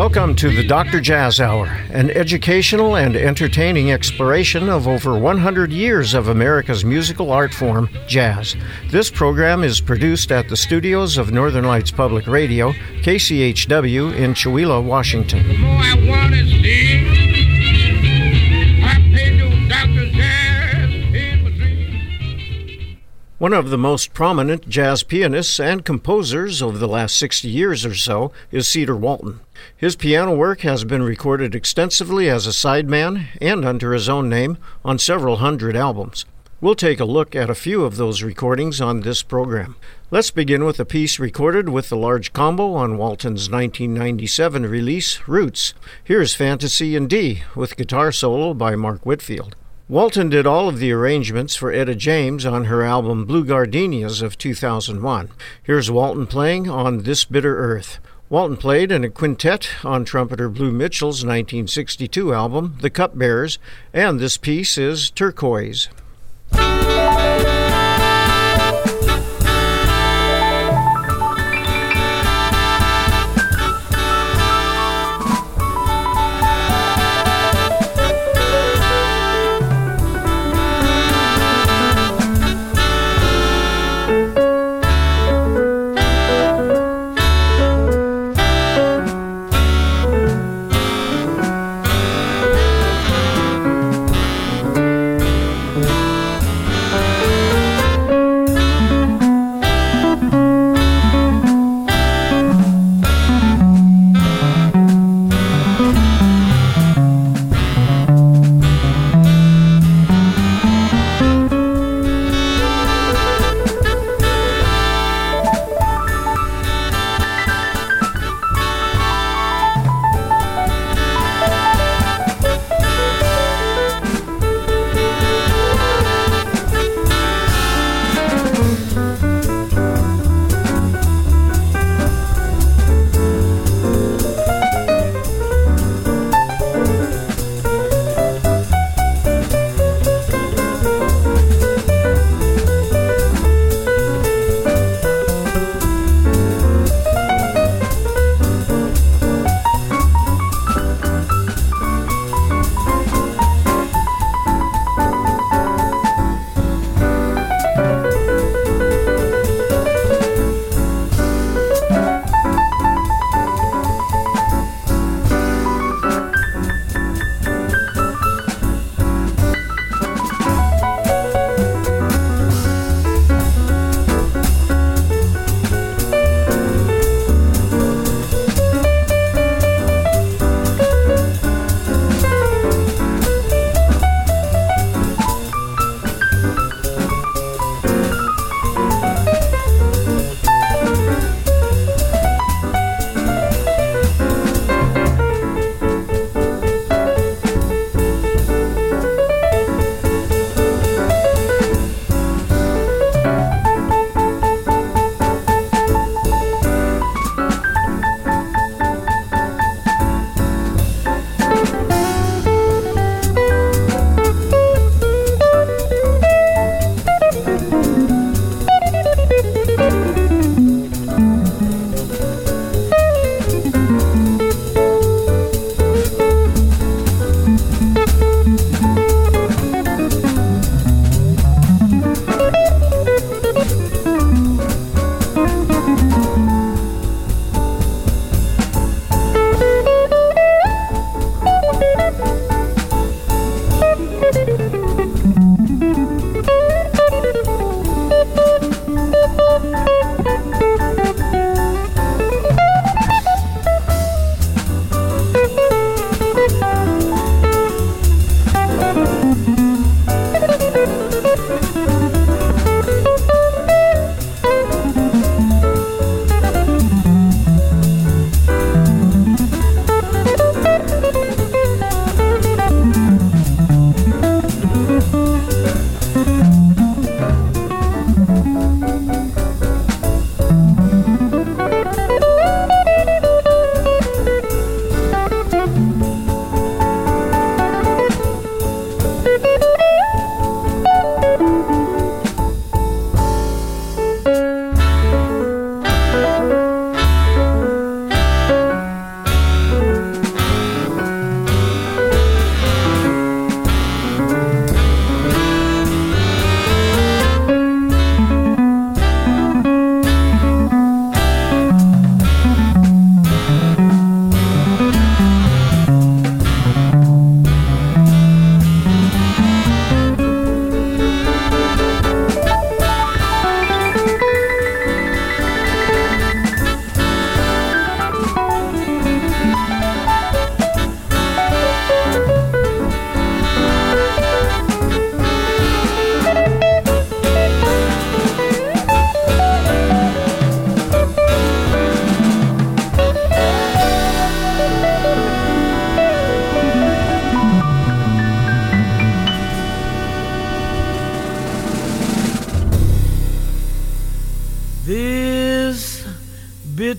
Welcome to the Dr. Jazz Hour, an educational and entertaining exploration of over 100 years of America's musical art form, jazz. This program is produced at the studios of Northern Lights Public Radio, KCHW in Chewelah, Washington. The more I want to see, I pay to Dr. Jazz in my dreams. One of the most prominent jazz pianists and composers of the last 60 years or so is Cedar Walton. His piano work has been recorded extensively as a sideman and under his own name on several hundred albums. We'll take a look at a few of those recordings on this program. Let's begin with a piece recorded with the large combo on Walton's 1997 release, Roots. Here's Fantasy in D with guitar solo by Mark Whitfield. Walton did all of the arrangements for Etta James on her album Blue Gardenias of 2001. Here's Walton playing on This Bitter Earth. Walton played in a quintet on trumpeter Blue Mitchell's 1962 album, The Cupbearers, and this piece is Turquoise.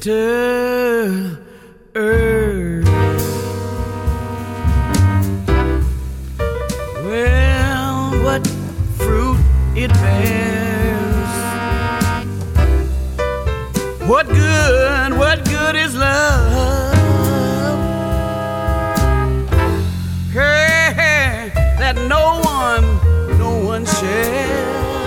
bitter earth. Well, what fruit it bears? What good is love? Hey, that no one shares.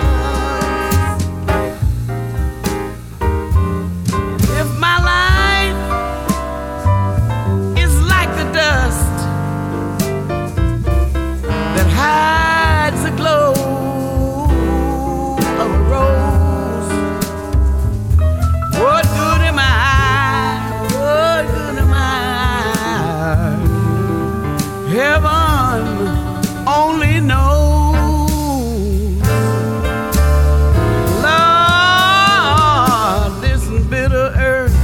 Hides the glow of a rose. What good am I? What good am I? Heaven only knows. Lord, this bitter earth,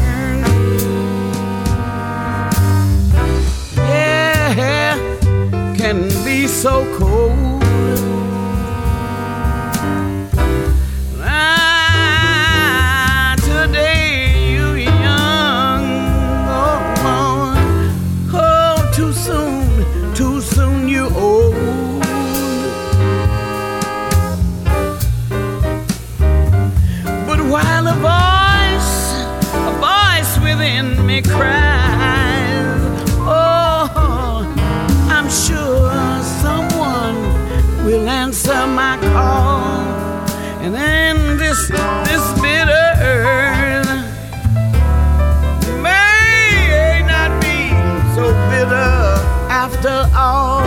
yeah, can be so cold. Today you young, oh, too soon you old. But while a voice within me cries, oh, I'm sure someone will answer my call, and then this bitter earth may not be so bitter after all.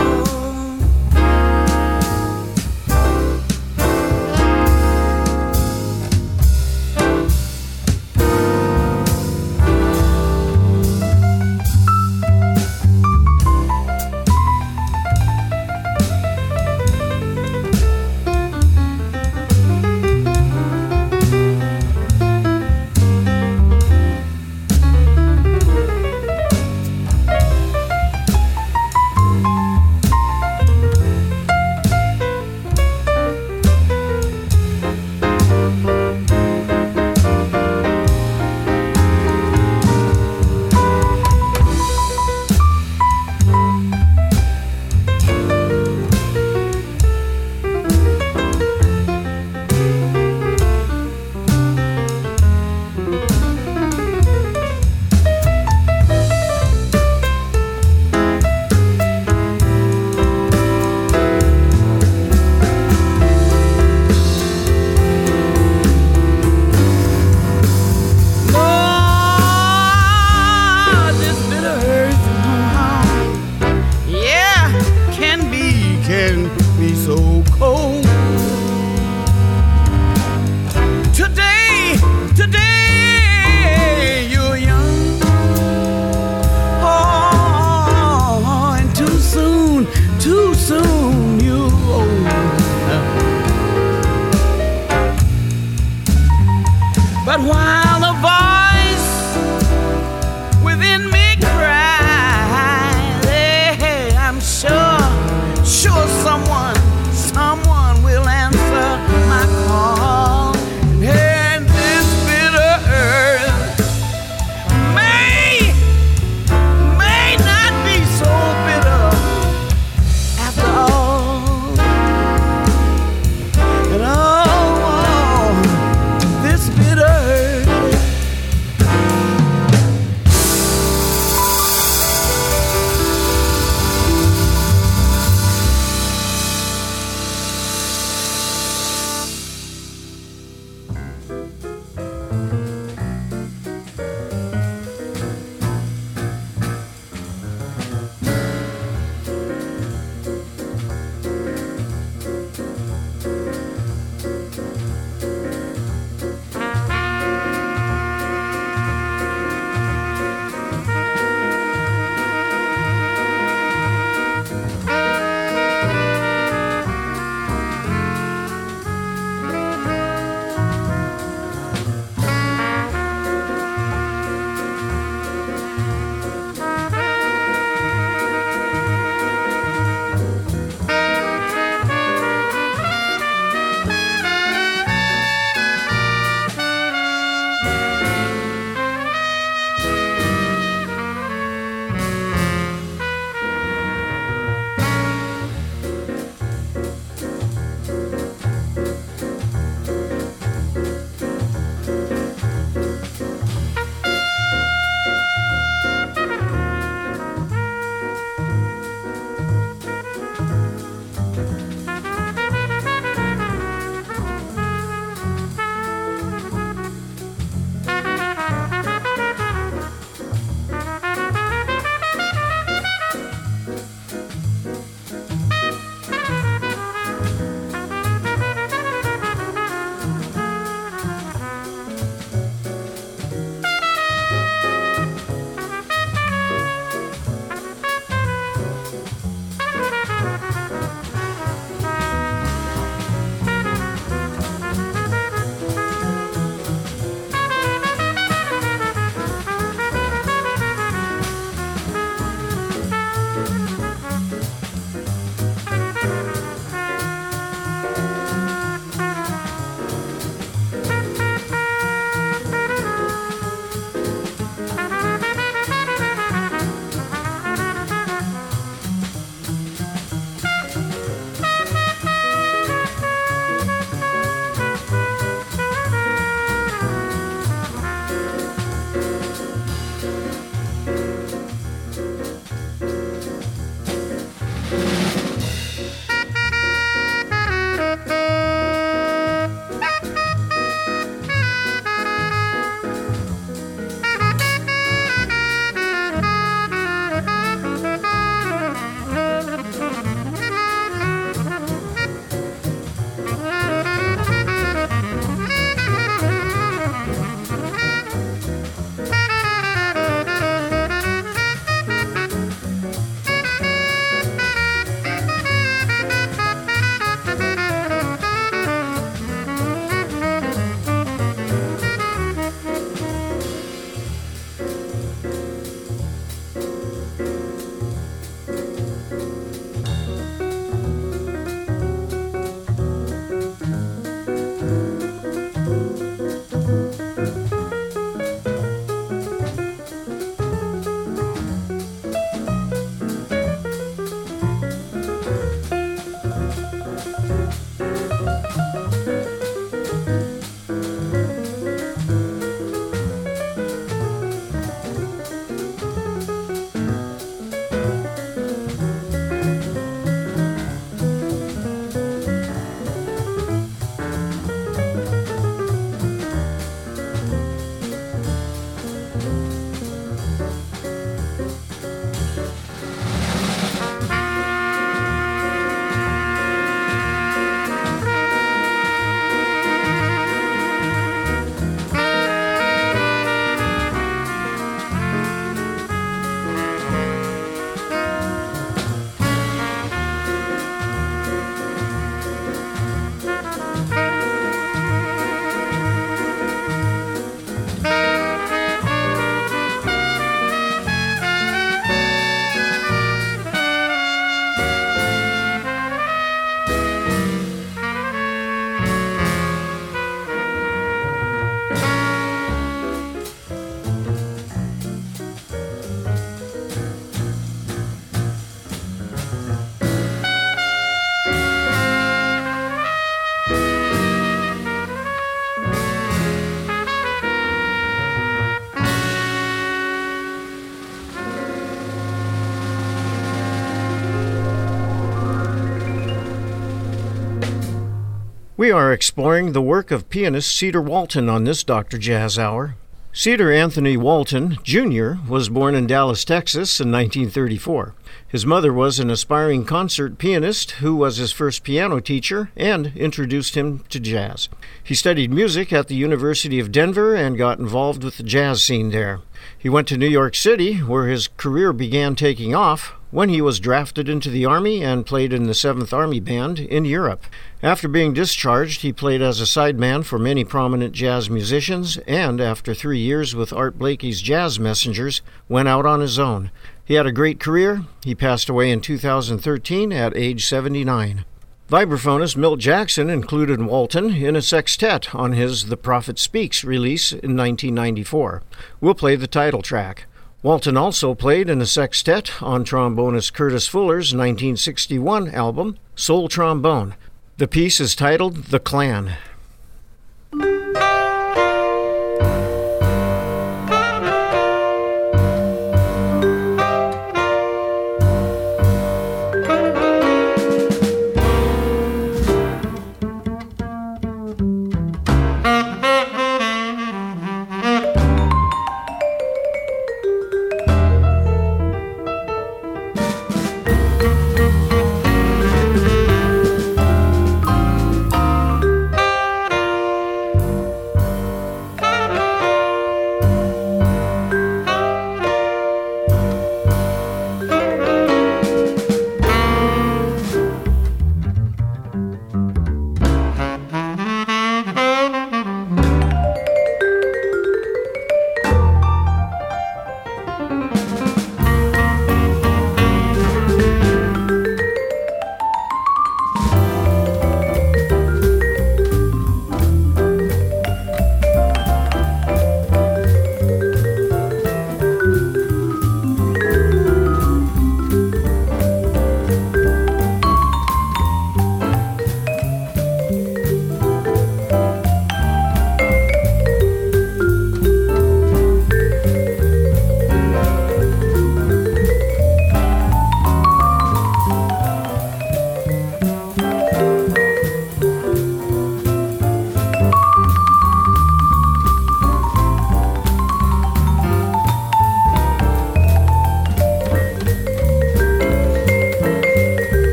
We are exploring the work of pianist Cedar Walton on this Dr. Jazz Hour. Cedar Anthony Walton, Jr. was born in Dallas, Texas in 1934. His mother was an aspiring concert pianist who was his first piano teacher and introduced him to jazz. He studied music at the University of Denver and got involved with the jazz scene there. He went to New York City, where his career began taking off when he was drafted into the Army and played in the 7th Army Band in Europe. After being discharged, he played as a sideman for many prominent jazz musicians, and after 3 years with Art Blakey's Jazz Messengers, went out on his own. He had a great career. He passed away in 2013 at age 79. Vibraphonist Milt Jackson included Walton in a sextet on his The Prophet Speaks release in 1994. We'll play the title track. Walton also played in a sextet on trombonist Curtis Fuller's 1961 album, Soul Trombone. The piece is titled The Clan.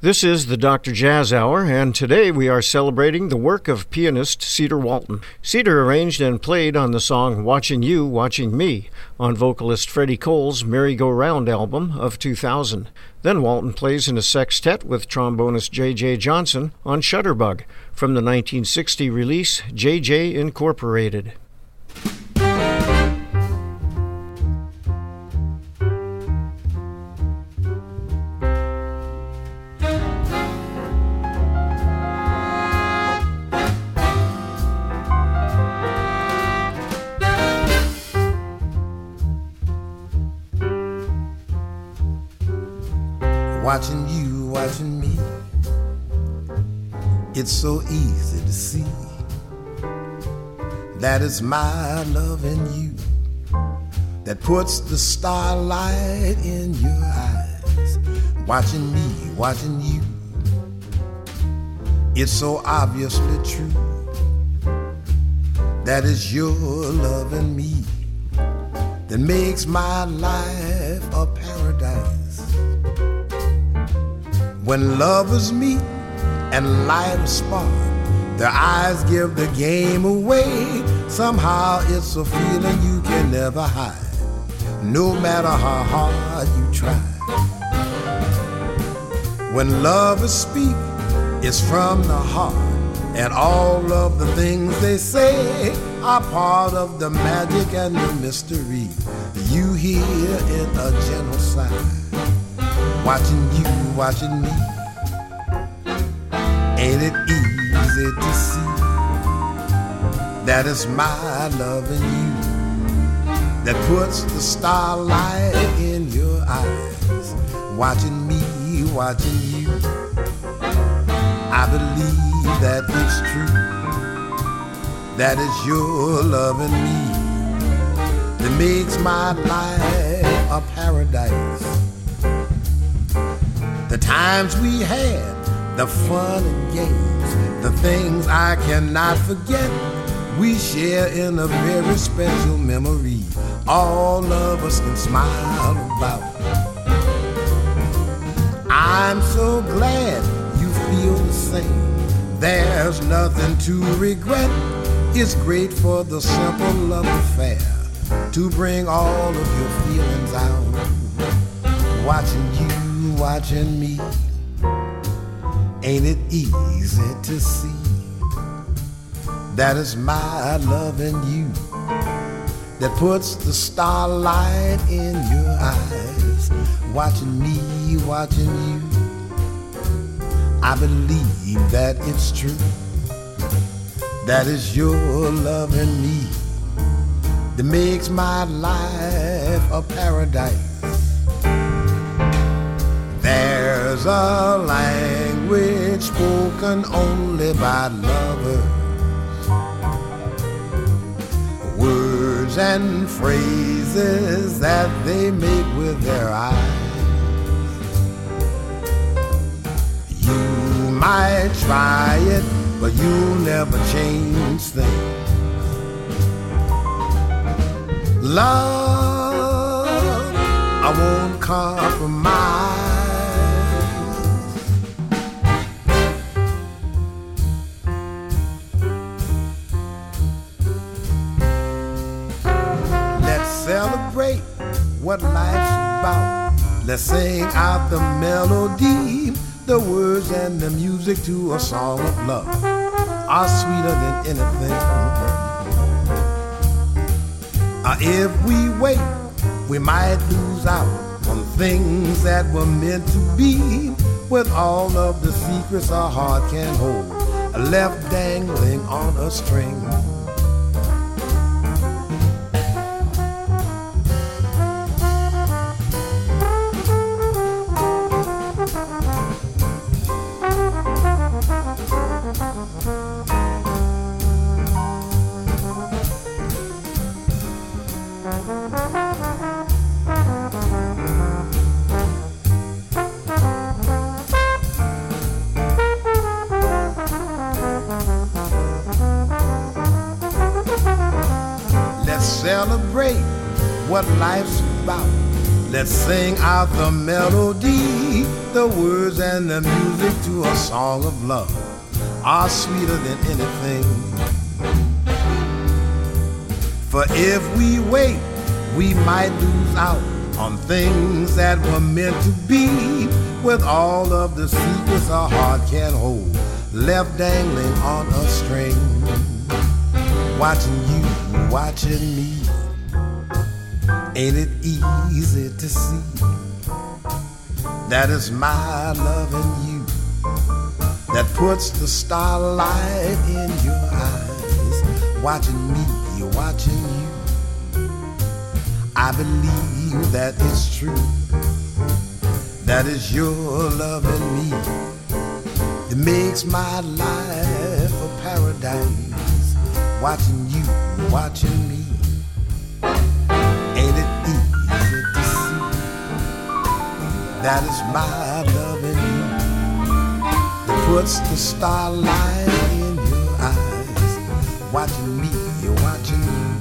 This is the Dr. Jazz Hour, and today we are celebrating the work of pianist Cedar Walton. Cedar arranged and played on the song Watching You, Watching Me on vocalist Freddie Cole's Merry-Go-Round album of 2000. Then Walton plays in a sextet with trombonist J.J. Johnson on Shutterbug from the 1960 release J.J. Incorporated. Watching you, watching me, it's so easy to see that it's my love in you that puts the starlight in your eyes. Watching me, watching you, it's so obviously true that it's your love in me that makes my life a paradise. When lovers meet and light a spark, their eyes give the game away. Somehow it's a feeling you can never hide, no matter how hard you try. When lovers speak, it's from the heart, and all of the things they say are part of the magic and the mystery you hear in a gentle sigh. Watching you, watching me, ain't it easy to see that it's my love in you that puts the starlight in your eyes. Watching me, watching you, I believe that it's true, that it's your love in me that makes my life a paradise. The times we had, the fun and games, the things I cannot forget, we share in a very special memory all of us can smile about. I'm so glad you feel the same. There's nothing to regret. It's great for the simple love affair to bring all of your feelings out. Watching you, watching me, ain't it easy to see that it's my love in you that puts the starlight in your eyes. Watching me, watching you, I believe that it's true, that it's your love in me that makes my life a paradise. There's a language spoken only by lovers, words and phrases that they make with their eyes. You might try it, but you'll never change things. Love, I won't compromise. Let's celebrate what life's about. Let's sing out the melody. The words and the music to a song of love are sweeter than anything. If we wait, we might lose out on things that were meant to be, with all of the secrets our heart can hold, left dangling on a string. Celebrate what life's about. Let's sing out the melody, the words and the music to a song of love are sweeter than anything. For if we wait, we might lose out on things that were meant to be, with all of the secrets our heart can hold, left dangling on a string. Watching you, watching me, ain't it easy to see that it's my loving you that puts the starlight in your eyes? Watching me, watching you, I believe that it's true. That is your loving me that makes my life a paradise. Watching you, watching me, ain't it easy to see that is my loving you that puts the starlight in your eyes? Watching me, you're watching me,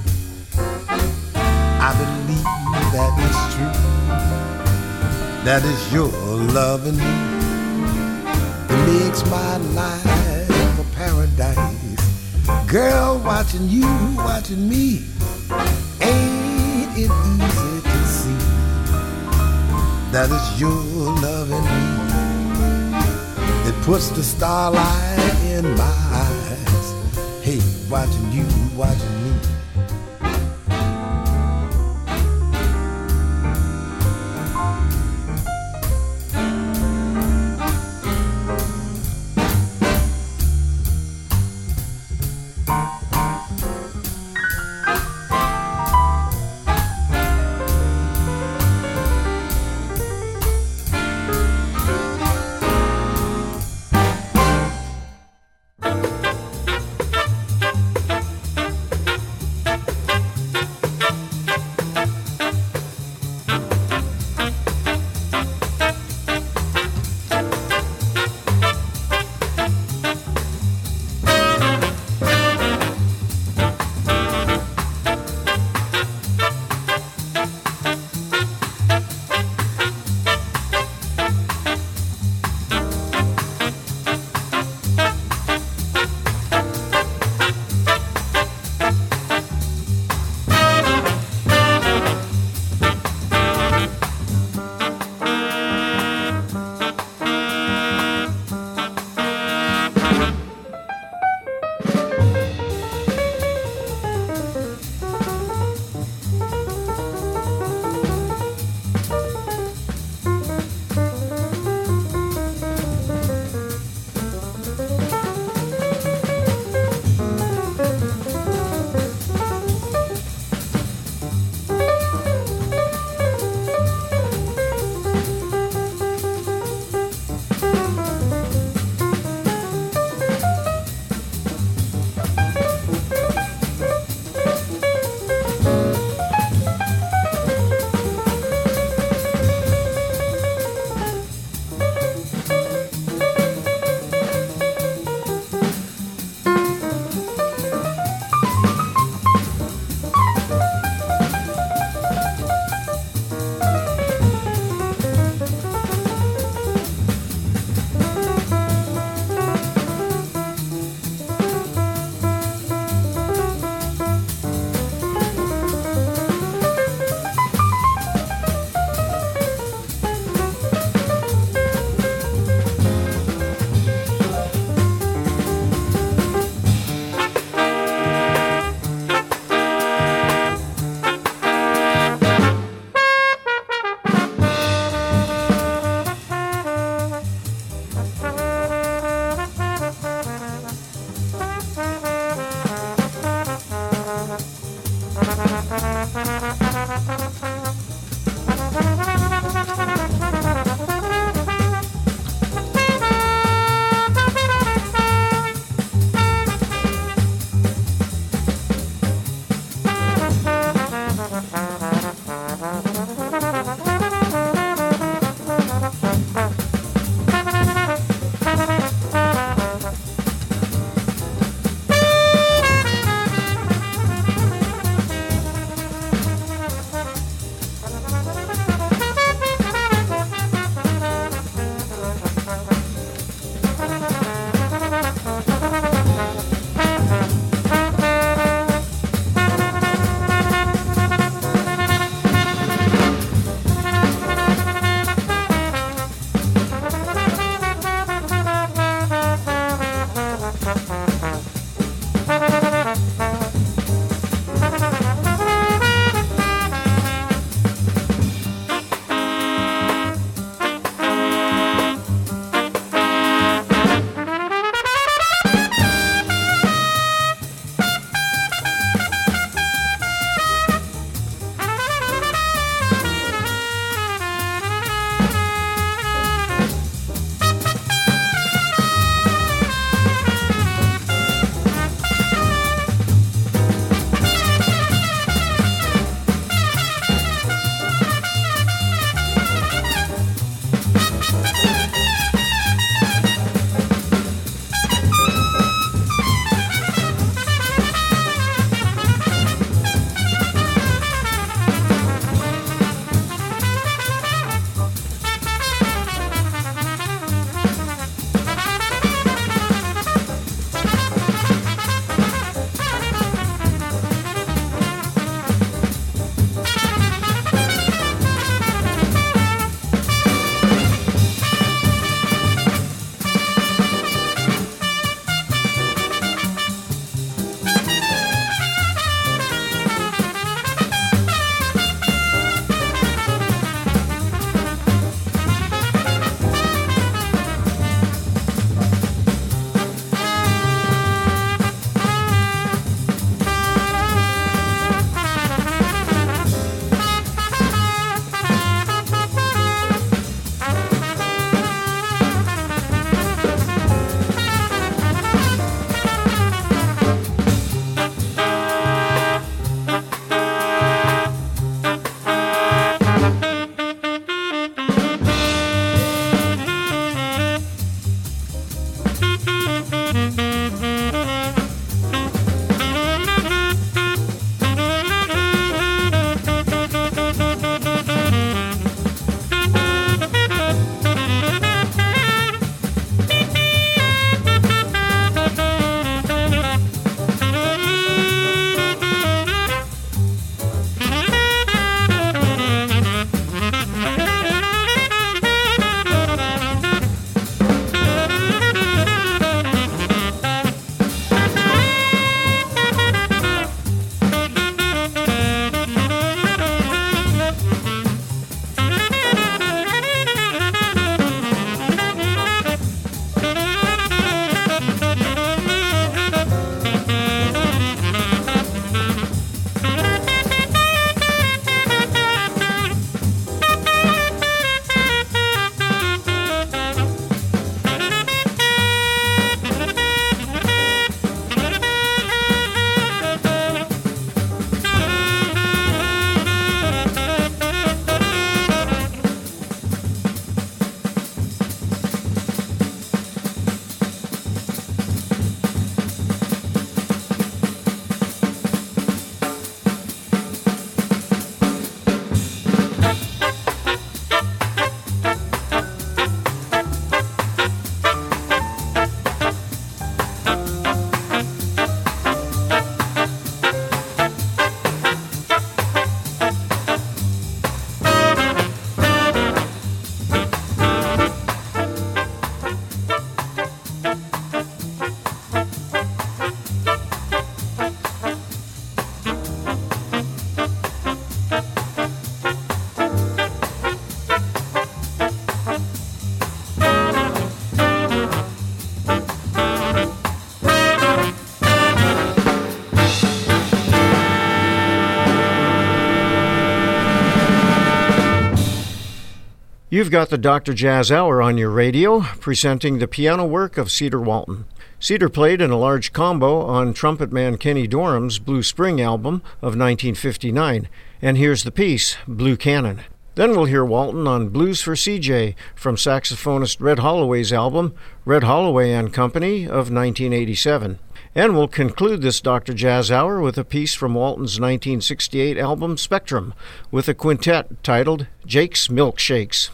I believe that it's true. That is your loving me that makes my life a paradise. Girl, watching you, watching me, ain't it easy to see that it's your loving me that puts the starlight in my eyes. Hey, watching you, watching me. You've got the Dr. Jazz Hour on your radio, presenting the piano work of Cedar Walton. Cedar played in a large combo on trumpet man Kenny Dorham's Blue Spring album of 1959, and here's the piece, Blue Cannon. Then we'll hear Walton on Blues for CJ from saxophonist Red Holloway's album, Red Holloway and Company of 1987. And we'll conclude this Dr. Jazz Hour with a piece from Walton's 1968 album Spectrum, with a quintet titled Jake's Milkshakes.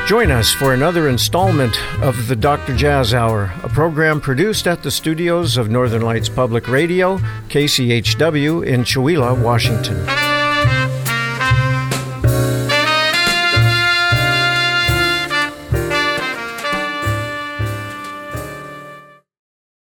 Join us for another installment of the Dr. Jazz Hour, a program produced at the studios of Northern Lights Public Radio, KCHW in Chewelah, Washington.